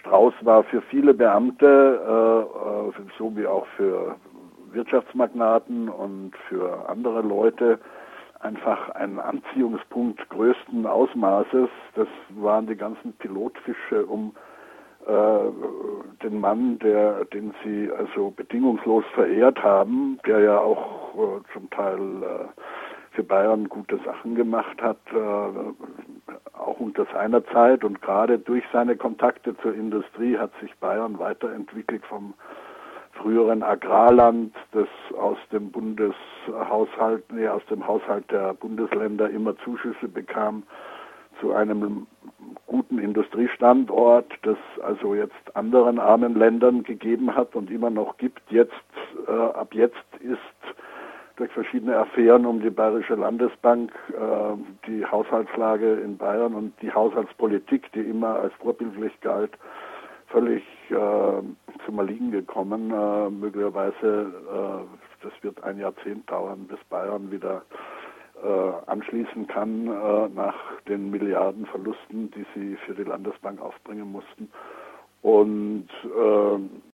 Strauß war für viele Beamte, so wie auch für Wirtschaftsmagnaten und für andere Leute, einfach ein Anziehungspunkt größten Ausmaßes. Das waren die ganzen Pilotfische um den Mann, den sie also bedingungslos verehrt haben, der ja auch zum Teil für Bayern gute Sachen gemacht hat, auch unter seiner Zeit, und gerade durch seine Kontakte zur Industrie hat sich Bayern weiterentwickelt vom früheren Agrarland, das aus dem aus dem Haushalt der Bundesländer immer Zuschüsse bekam, zu einem guten Industriestandort, das also jetzt anderen armen Ländern gegeben hat und immer noch gibt. Ab jetzt ist durch verschiedene Affären um die Bayerische Landesbank die Haushaltslage in Bayern und die Haushaltspolitik, die immer als vorbildlich galt, völlig zum Erliegen gekommen. Möglicherweise, das wird ein Jahrzehnt dauern, bis Bayern wieder anschließen kann nach den Milliardenverlusten, die sie für die Landesbank aufbringen mussten. Und